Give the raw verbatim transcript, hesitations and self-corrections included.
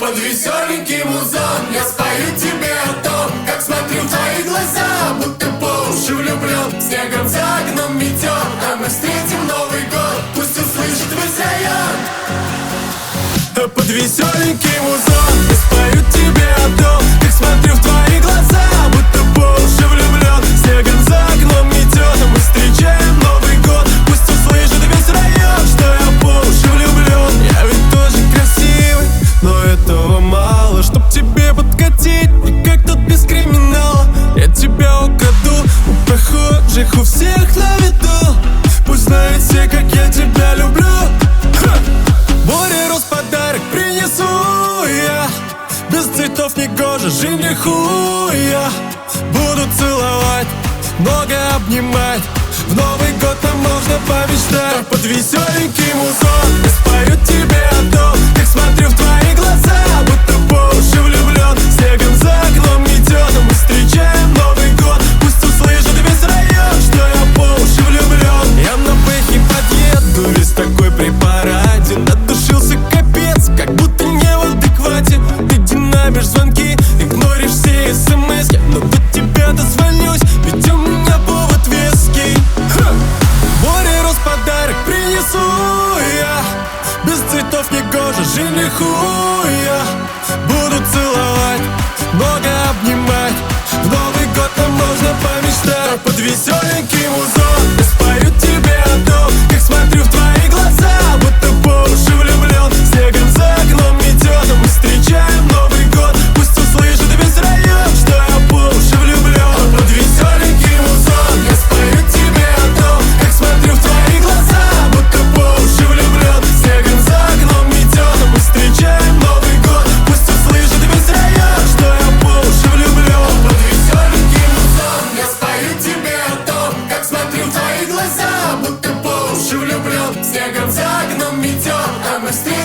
под веселенький музон я спою тебе о том, как смотрю в твои глаза, будто по уши влюблен. Снегом за окном метет, а мы встретим Новый год, пусть услышит весь район. Под веселенький музон я спою тебе о том, как смотрю в твои глаза, будто по уши влюблен. Снегом за окном метет, а мы встречаем Новый год, пусть услышит весь район, что я по уши влюблен. Я ведь тоже красивый, но этого мало, чтоб тебе подкатить, и как тут без криминала я тебя украду у прохожих, у всех на виду. Пусть знают все, как я тебя люблю. Море роз подарок принесу я, без цветов не гоже жениху я. Буду целовать, много обнимать, в Новый год нам можно помечтать. Под веселенький музон я спою тебе о том, как смотрю в твои глаза, будто по уши влюблен. Снегом за окном метет, а мы встречаем Новый год, пусть услышит весь район, что я по уши влюблен. Я на бэхе подъеду, весь такой при параде, надушился капец, как будто не в адеквате. Ты динамишь звонки, игноришь все смски, но до тебя дозвонюсь, ведь у меня повод веский. Ха! Море роз подарок принесу я, без цветов не гоже жениху я. Буду целовать, много обнимать, в Новый год нам можно помечтать. Под веселенький музон я спою тебе о том, как смотрю в твои глаза, будто по уши влюблен. Снегом за окном метет, а мы встречаем Новый год, пусть услышит весь район, что я по уши влюблен. Под веселенький музон я спою тебе о том, как смотрю в твои глаза, будто по уши влюблен. Снегом за окном метет, а мы встречаем Новый год, пусть услышит весь район, что я по уши влюблен. Под веселенький музон я спою тебе о том, как смотрю в твои глаза, будто по уши влюблен. Снегом за окном метет, а мы встретим